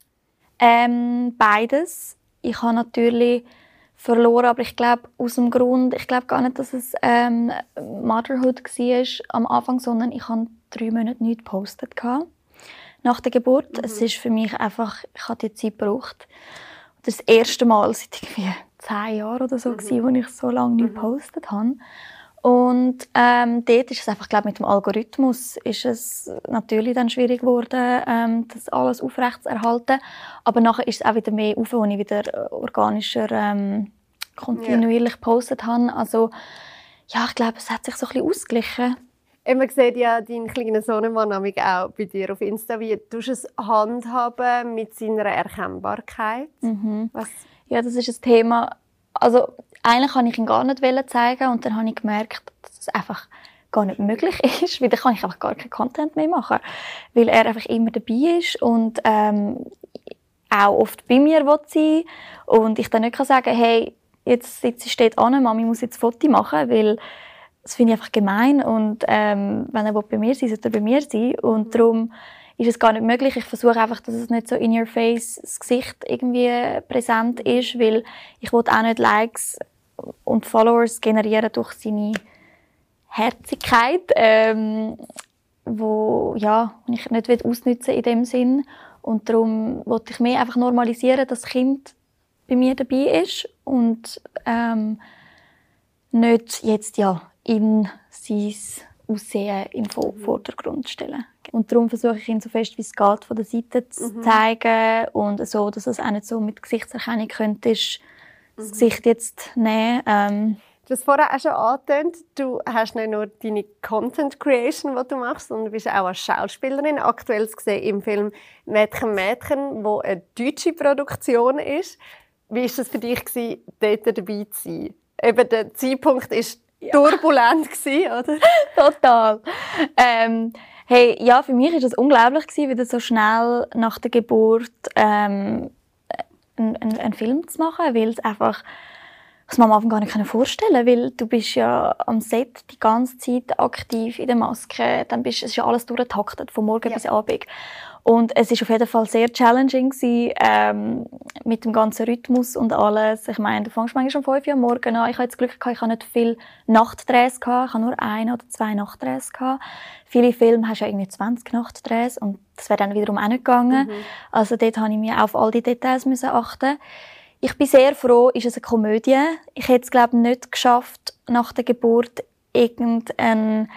Beides. Ich habe natürlich verloren, aber ich glaube gar nicht, dass es Motherhood war am Anfang, sondern ich habe 3 Monate nichts gepostet nach der Geburt. Es ist für mich einfach, ich habe die Zeit gebraucht. Das erste Mal seit irgendwie 10 Jahren oder so, wo ich so lange nicht gepostet habe. Und dort ist es einfach, glaube mit dem Algorithmus ist es natürlich dann schwierig geworden, das alles aufrecht zu erhalten. Aber nachher ist es auch wieder mehr auf, wo ich wieder organischer kontinuierlich gepostet habe. Also ja, ich glaube, es hat sich so ein bisschen ausgeglichen. Man sieht ja deinen kleinen Sohnemann auch bei dir auf Insta. Wie tust du es handhaben mit seiner Erkennbarkeit? Was? Ja, das ist ein Thema. Also eigentlich wollte ich ihn gar nicht zeigen und dann habe ich gemerkt, dass es einfach gar nicht möglich ist, weil dann kann ich einfach gar keinen Content mehr machen, weil er einfach immer dabei ist und auch oft bei mir sein will und ich dann nicht sagen kann, hey, jetzt sitze ich an, Mami muss jetzt ein Foto machen, weil das finde ich einfach gemein und wenn er bei mir sein will, sollte er bei mir sein und darum ist es gar nicht möglich. Ich versuche einfach, dass es nicht so in your face das Gesicht irgendwie präsent ist, weil ich will auch nicht Likes und Followers generieren durch seine Herzigkeit, wo ich nicht ausnutzen in dem Sinn. Und darum wollte ich mehr einfach normalisieren, dass das Kind bei mir dabei ist und nicht jetzt in sein Aussehen im Vordergrund stellen. Und darum versuche ich ihn so fest wie es geht von der Seite zu zeigen und so, dass es auch nicht so mit Gesichtserkennung könntest, das Gesicht jetzt nehmen. Du hast vorher auch schon angetönt, du hast nicht nur deine Content Creation, die du machst, sondern du bist auch als Schauspielerin. Aktuell gesehen im Film «Mädchen, Mädchen», wo eine deutsche Produktion ist. Wie war es für dich, dort dabei zu sein? Eben, der Zeitpunkt war turbulent, oder? Total. Für mich war es unglaublich, wieder so schnell nach der Geburt einen Film zu machen, weil es einfach das man am Anfang gar nicht vorstellen, weil du bist ja am Set die ganze Zeit aktiv in der Maske, es ist ja alles durchgetaktet, von morgen bis Abend. Und es ist auf jeden Fall sehr challenging gewesen, mit dem ganzen Rhythmus und alles. Ich meine, du fängst manchmal um 5 Uhr morgens an. Ich habe jetzt Glück gehabt, ich habe nicht viel Nachtdrehs gehabt. Ich habe nur 1 oder 2 Nachtdrehs gehabt. Viele Filme hast ja irgendwie 20 Nachtdrehs und das wäre dann wiederum auch nicht gegangen. Also dort habe ich mir auf all die Details achten. Ich bin sehr froh, ist es eine Komödie. Ich hätte es, glaube ich, nicht geschafft, nach der Geburt irgendeine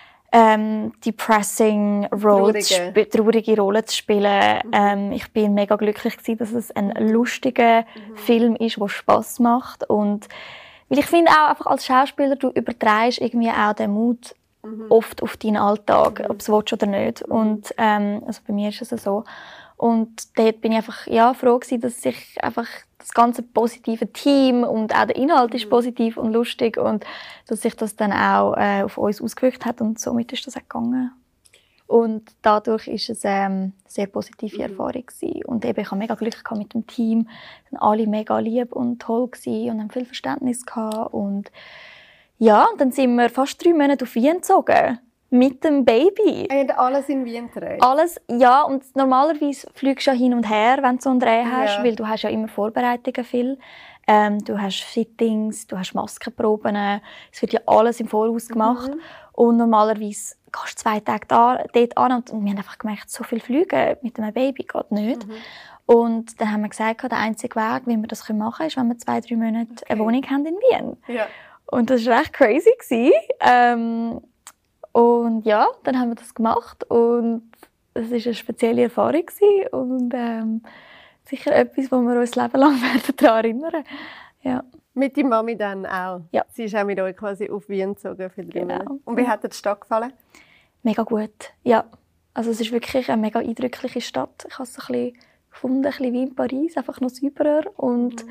depressing Role traurige Rolle zu spielen. Ich bin mega glücklich gewesen, dass es ein lustiger Film ist, der Spass macht. Und weil ich finde auch einfach als Schauspieler, du übertreibst irgendwie auch den Mut oft auf deinen Alltag, ob du es willst oder nicht. Und also bei mir ist es so. Und dort bin ich einfach froh gewesen, dass ich einfach das ganze positive Team und auch der Inhalt ist positiv und lustig und dass sich das dann auch auf uns ausgewirkt hat und somit ist das auch gegangen. Und dadurch ist es eine sehr positive Erfahrung gewesen. Und eben, ich hatte mega Glück mit dem Team, sind alle mega lieb und toll gewesen und haben viel Verständnis gehabt. Und ja, und dann sind wir fast 3 Monate auf Wien gezogen. Mit dem Baby. Und alles in Wien drehen? Alles, ja. Und normalerweise fliegst du ja hin und her, wenn du so einen Dreh hast, weil du hast ja immer Vorbereitungen viel. Du hast Fittings, du hast Maskenproben. Es wird ja alles im Voraus gemacht. Und normalerweise gehst du 2 Tage dort an und wir haben einfach gemerkt, so viel Fliegen mit einem Baby geht nicht. Und dann haben wir gesagt, der einzige Weg, wie wir das machen können, ist, wenn wir 2-3 Monate eine Wohnung haben in Wien. Ja. Und das war echt crazy gewesen. Und ja, dann haben wir das gemacht und es war eine spezielle Erfahrung gewesen und sicher etwas, wo wir uns das Leben lang daran erinnern. Ja. Mit der Mami dann auch? Ja. Sie ist auch mit euch quasi auf Wien gezogen für 3 Monate. Und wie hat dir die Stadt gefallen? Mega gut, ja. Also es ist wirklich eine mega eindrückliche Stadt. Ich habe es ein bisschen gefunden, ein bisschen wie in Paris, einfach noch sauberer und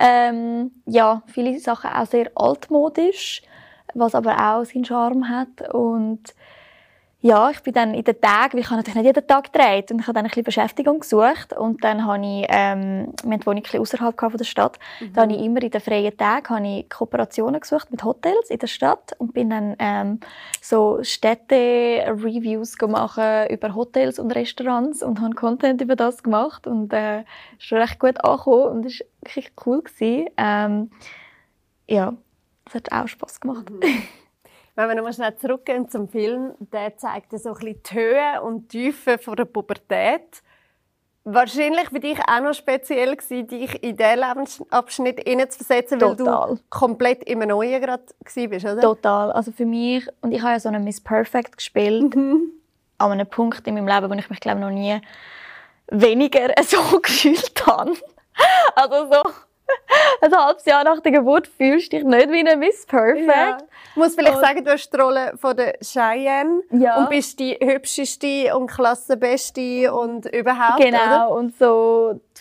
viele Sachen auch sehr altmodisch, was aber auch seinen Charme hat. Und ja, ich bin dann in den Tagen, ich habe natürlich nicht jeden Tag gedreht und ich habe dann ein bisschen Beschäftigung gesucht und dann habe ich, wir haben die Wohnung ein bisschen ausserhalb von der Stadt, da habe ich immer in den freien Tagen Kooperationen gesucht mit Hotels in der Stadt und bin dann so Städte-Reviews gemacht über Hotels und Restaurants und habe Content über das gemacht und ist schon recht gut angekommen und es war richtig cool gewesen. Ja, das hat auch Spass gemacht. Wenn wir nochmal schnell zurückgehen zum Film, der zeigt so ein bisschen die Höhe und die Tiefe von der Pubertät. Wahrscheinlich für dich auch noch speziell gewesen, dich in diesen Lebensabschnitt hineinzuversetzen, weil du komplett im Neuen gerade warst, oder? Total. Also für mich, und ich habe ja so eine Miss Perfect gespielt, an einem Punkt in meinem Leben, wo ich mich, glaube ich, noch nie weniger so gefühlt habe. Also so ein halbes Jahr nach der Geburt fühlst du dich nicht wie eine Miss Perfect. Ja. Ich muss vielleicht sagen, du hast die Rolle von der Cheyenne und bist die hübscheste und Klassenbeste und überhaupt. Genau, oder? Und so die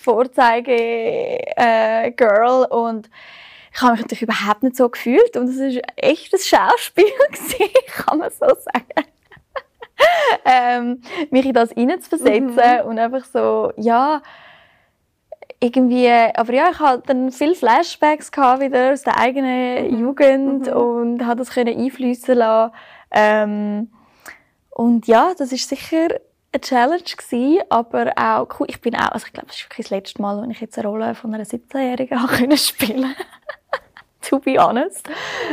Vorzeige-Girl und ich habe mich natürlich überhaupt nicht so gefühlt und es war echt ein Schauspiel, kann man so sagen. Mich in das hineinzuversetzen und einfach so, ja, irgendwie, aber ja, ich hatte dann viele Flashbacks wieder aus der eigenen Jugend und habe das einfließen lassen. Und ja, das ist sicher eine Challenge gewesen, aber auch cool. Ich glaube, das ist wirklich das letzte Mal, wenn ich jetzt eine Rolle von einer 17-Jährigen spielen konnte. To be honest.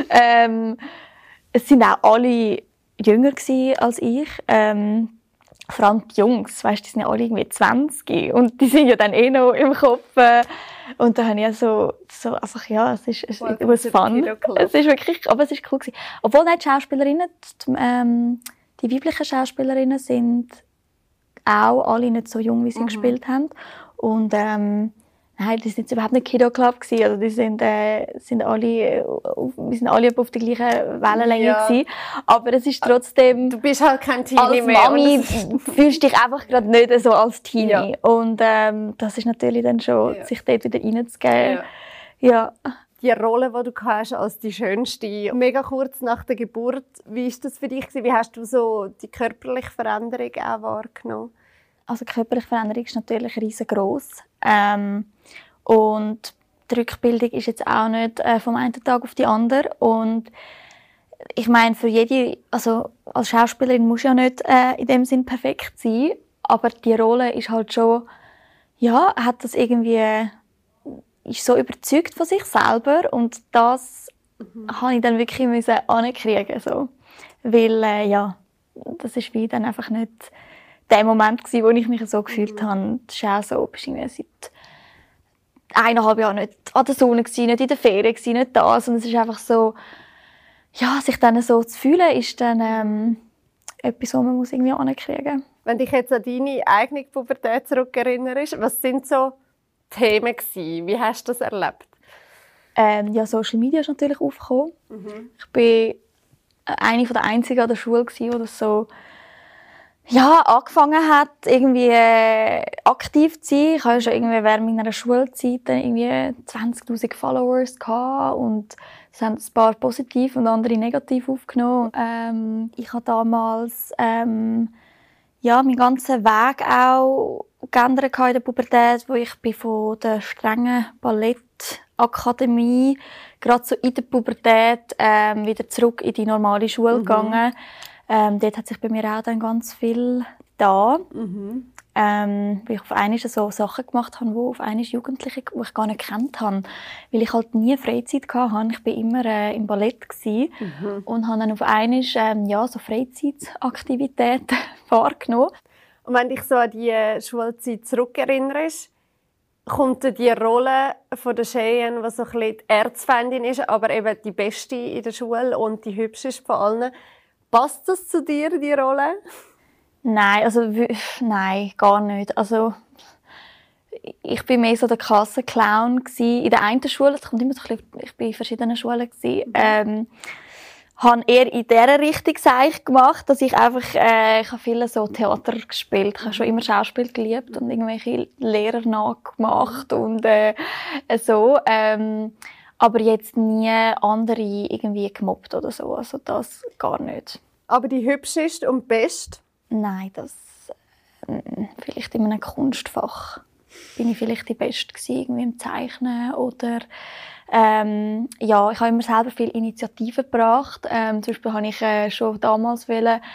Es sind auch alle jünger gewesen als ich. Vor allem die Jungs, weißt, die sind ja alle irgendwie 20 und die sind ja dann noch im Kopf. Und da habe ich ja so einfach, ja, es was fun. Es ist wirklich, aber es ist cool gewesen. Obwohl die Schauspielerinnen, die weiblichen Schauspielerinnen sind auch alle nicht so jung, wie sie gespielt haben. Und nein, die sind überhaupt nicht Kiddo Club gewesen. Also die sind alle auf der gleichen Wellenlänge gewesen. Aber es ist trotzdem. Du bist halt kein Teenie als mehr. Als Mami fühlst dich einfach gerade nicht so als Teenie. Ja. Und das ist natürlich dann schon, sich dort wieder reinzugeben. Ja. Die Rolle, die du hast als die Schönste, mega kurz nach der Geburt, wie ist das für dich gewesen? Wie hast du so die körperliche Veränderung auch wahrgenommen? Also die körperliche Veränderung ist natürlich riesengroß. Und die Rückbildung ist jetzt auch nicht vom einen Tag auf den anderen. Und ich meine, für jede, also als Schauspielerin muss ja nicht in dem Sinn perfekt sein, aber die Rolle ist halt schon, ja, hat das irgendwie, ist so überzeugt von sich selber und das habe ich dann wirklich ankriegen so, weil ja, das ist wie dann einfach nicht der Moment gewesen, wo ich mich so gefühlt habe. Das ist auch so, bist irgendwie seit 1,5 Jahren nicht an der Sonne gewesen, nicht in der Ferien gewesen, nicht das. Und es ist einfach so, ja, sich dann so zu fühlen, ist dann etwas, was man muss irgendwie ankriegen muss. Wenn dich jetzt an deine eigene Pubertät zurückerinnerst, was sind so Themen gewesen? Wie hast du das erlebt? Ja, Social Media ist natürlich aufgekommen. Ich war eine der einzigen an der Schule, die das so angefangen hat, irgendwie aktiv zu sein. Ich hatte schon irgendwie während meiner Schulzeit dann irgendwie 20'000 Followers gehabt und es haben ein paar positiv und andere negativ aufgenommen. Ich habe damals meinen ganzen Weg auch geändert in der Pubertät, wo ich von der strengen Ballettakademie gerade so in der Pubertät wieder zurück in die normale Schule gegangen. Dort hat sich bei mir auch dann ganz viel da. Weil ich auf einmal so Sachen gemacht habe, wo auf einmal Jugendliche, die ich gar nicht gekannt habe. Weil ich halt nie Freizeit hatte. Ich war immer im Ballett und habe dann auf einmal so Freizeitaktivitäten wahrgenommen. Und wenn du dich so an die Schulzeit zurückerinnerst, kommt dir die Rolle von der Cheyenne, die so ein bisschen die Erzfeindin ist, aber eben die Beste in der Schule und die Hübscheste von allen, passt das zu dir, die Rolle? Nein, gar nicht. Also, ich war mehr so der Klassenclown in der einen Schule. Das kommt immer so ein bisschen, ich war in verschiedenen Schulen. Habe eher in dieser Richtung gemacht, dass ich einfach, ich habe viel so Theater gespielt. Ich habe schon immer Schauspiel geliebt und irgendwelche Lehrer nachgemacht und so. Aber jetzt nie andere irgendwie gemobbt oder so. Also das gar nicht. Aber die hübscheste und beste? Nein, das vielleicht in einem Kunstfach bin ich vielleicht die Beste gewesen, irgendwie im Zeichnen oder ich habe immer selber viel Initiativen gebracht. Zum Beispiel habe ich schon damals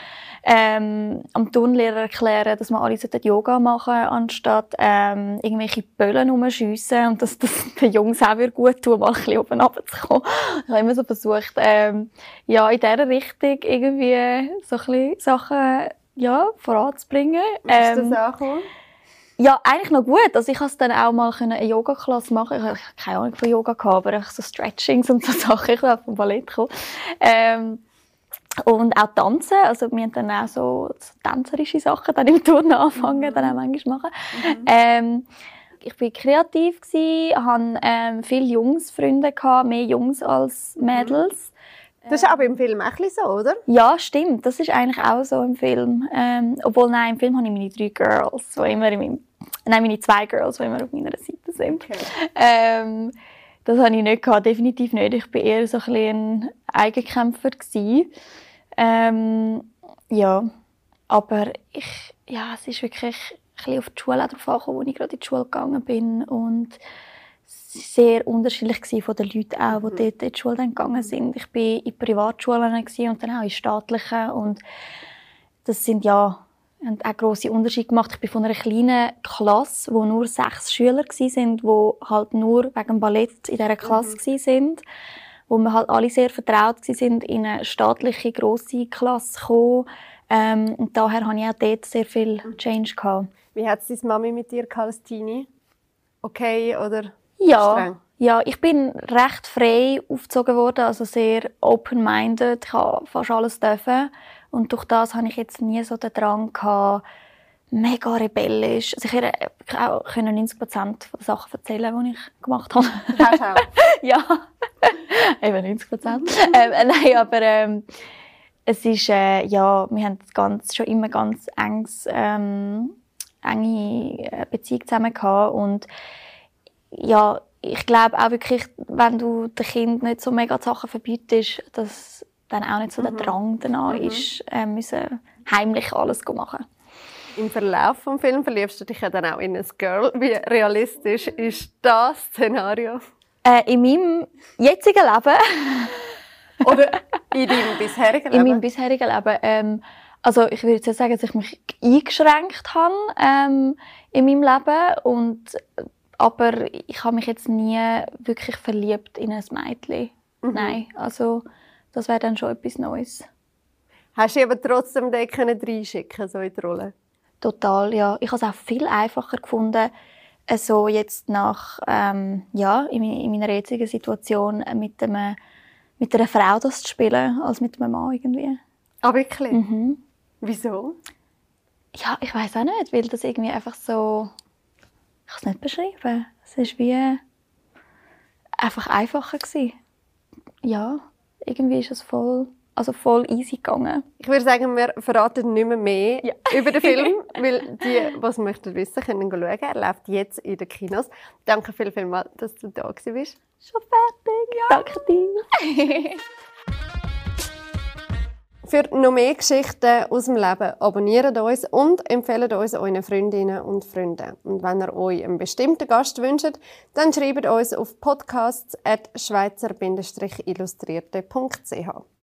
am Turnlehrer erklären, dass man alle Yoga machen sollten, anstatt irgendwelche Böllen rumschiessen und dass das den Jungs auch gut tun, mal ein bisschen oben runterzukommen. Ich habe immer so versucht, in dieser Richtung irgendwie so ein bisschen Sachen voranzubringen. Ist das angekommen? Ja, eigentlich noch gut. Also ich konnte dann auch mal eine Yoga-Klasse machen. Ich hatte keine Ahnung von Yoga, aber einfach so Stretchings und so Sachen. Ich bin vom Ballett gekommen. Und auch tanzen. Also wir haben dann auch so tänzerische Sachen dann im Turnen angefangen, dann auch manchmal machen. Ich war kreativ, hatte viele Jungsfreunde, mehr Jungs als Mädels. Das ist aber im Film auch ein bisschen so, oder? Ja, stimmt. Das ist eigentlich auch so im Film. Obwohl, nein, im Film habe ich meine 3 Girls, meine 2 Girls, die immer auf meiner Seite sind. Okay. Das hatte ich nicht gehabt, definitiv nicht. Ich war eher so ein bisschen ein Eigenkämpfer gewesen. Aber es ist wirklich, bisschen auf die Schule darauf angekommen, als ich gerade in die Schule gegangen bin. Und es war sehr unterschiedlich von den Leuten auch, die dort in die Schule dann gegangen sind. Ich war in Privatschulen und dann auch in staatlichen. Und das sind haben auch grosse Unterschiede gemacht. Ich bin von einer kleinen Klasse, wo nur 6 Schüler waren, die halt nur wegen Ballett in dieser Klasse waren, wo wir halt alle sehr vertraut waren, in eine staatliche, grosse Klasse gekommen. Und daher hatte ich auch dort sehr viel Change gehabt. Wie hat es deine Mami mit dir als Teenie? Okay oder streng? Ja, ich bin recht frei aufgezogen worden, also sehr open-minded. Ich durfte fast alles dürfen. Und durch das hatte ich jetzt nie so den Drang gehabt, mega rebellisch. Also ich konnte auch 90% der Sachen erzählen, die ich gemacht habe. Hast auch? Ja, eben 90%. Nein, aber es ist, wir haben schon immer ganz enge Beziehung zusammen gehabt. Und ja, ich glaube auch wirklich, wenn du dem Kind nicht so mega Sachen verbietest, dass dann auch nicht so der Drang danach ist, müssen heimlich alles machen. Im Verlauf des Films verliebst du dich ja dann auch in ein Girl. Wie realistisch ist das Szenario? In meinem jetzigen Leben. Oder in deinem bisherigen Leben? In meinem bisherigen Leben. Also ich würde jetzt sagen, dass ich mich eingeschränkt habe in meinem Leben. Aber ich habe mich jetzt nie wirklich verliebt in ein Mädchen. Nein, also das wäre dann schon etwas Neues. Hast du aber trotzdem den reinschicken so in die Rolle? Total, ja. Ich habe es auch viel einfacher gefunden, so jetzt nach in meiner jetzigen Situation mit einer Frau das zu spielen, als mit einem Mann irgendwie. Ah, wirklich? Wieso? Ja, ich weiss auch nicht, weil das irgendwie einfach so... Ich kann es nicht beschreiben. Es war wie einfach einfacher gewesen. Ja, irgendwie ist es voll easy gegangen. Ich würde sagen, wir verraten nicht mehr über den Film, weil die, was möchten wissen, können schauen. Er läuft jetzt in den Kinos. Danke vielmals, dass du da warst. Schon fertig, ja. Danke dir. Für noch mehr Geschichten aus dem Leben abonniert uns und empfehlt uns euren Freundinnen und Freunden. Und wenn ihr euch einen bestimmten Gast wünscht, dann schreibt uns auf podcasts@schweizer-illustrierte.ch.